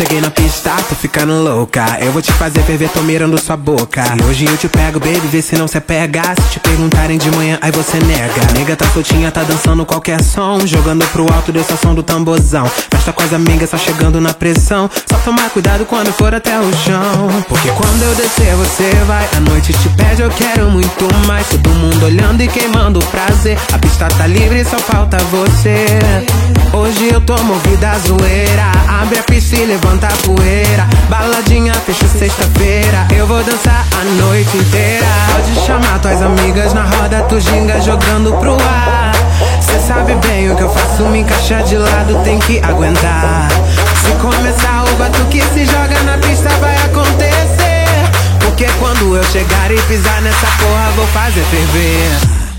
Cheguei na pista, tô ficando louca. Eu vou te fazer ferver, tô mirando sua boca. E hoje eu te pego, baby, vê se não cê pega. Se te perguntarem de manhã, aí você nega. A nega tá soltinha, tá dançando qualquer som, jogando pro alto desse som do tamborzão. Festa com as amigas, só chegando na pressão. Só tomar cuidado quando for até o chão, porque quando eu descer você vai. A noite te pede, eu quero muito mais. Todo mundo olhando e queimando o prazer. A pista tá livre, só falta você. Hoje eu tô movida a zoeira. Abre a pista e levanta a poeira. Baladinha, fecha sexta-feira. Eu vou dançar a noite inteira. Pode chamar tuas amigas na roda, tu ginga jogando pro ar. Cê sabe bem o que eu faço, me encaixa de lado, tem que aguentar. Se começar o batuque, se joga na pista, vai acontecer. Porque quando eu chegar e pisar nessa porra, vou fazer ferver.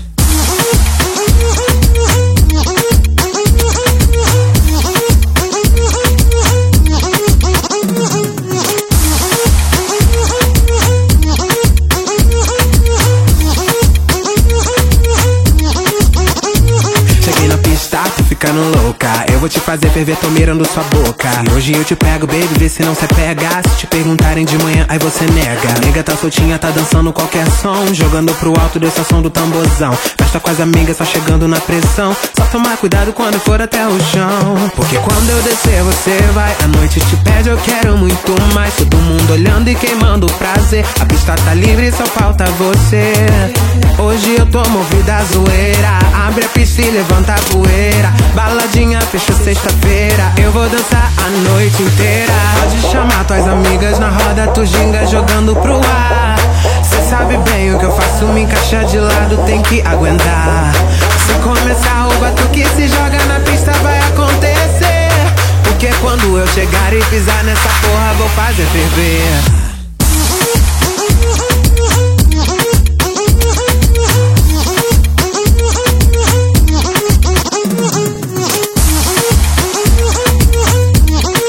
Tô ficando louca, eu vou te fazer ferver, tô mirando sua boca. E hoje eu te pego, baby, vê se não cê pega. Se te perguntarem de manhã, aí você nega. A nega tá soltinha, tá dançando qualquer som, jogando pro alto desse som do tamborzão. Festa com as amigas, só chegando na pressão. Só tomar cuidado quando for até o chão, porque quando eu descer você vai. A noite te pede, eu quero muito mais. Todo mundo olhando e queimando o prazer. A pista tá livre, só falta você. Hoje eu tô movida a zoeira. Abre a pista e levanta a poeira. Baladinha, fecha sexta-feira. Eu vou dançar a noite inteira. Pode chamar tuas amigas na roda, tu ginga jogando pro ar. Cê sabe bem o que eu faço, me encaixa de lado, tem que aguentar. Se começar o batuque, se joga na pista, vai acontecer. Porque quando eu chegar e pisar nessa porra, vou fazer ferver.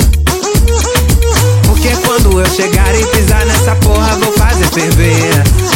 Quando eu chegar e pisar nessa porra, vou fazer ferver.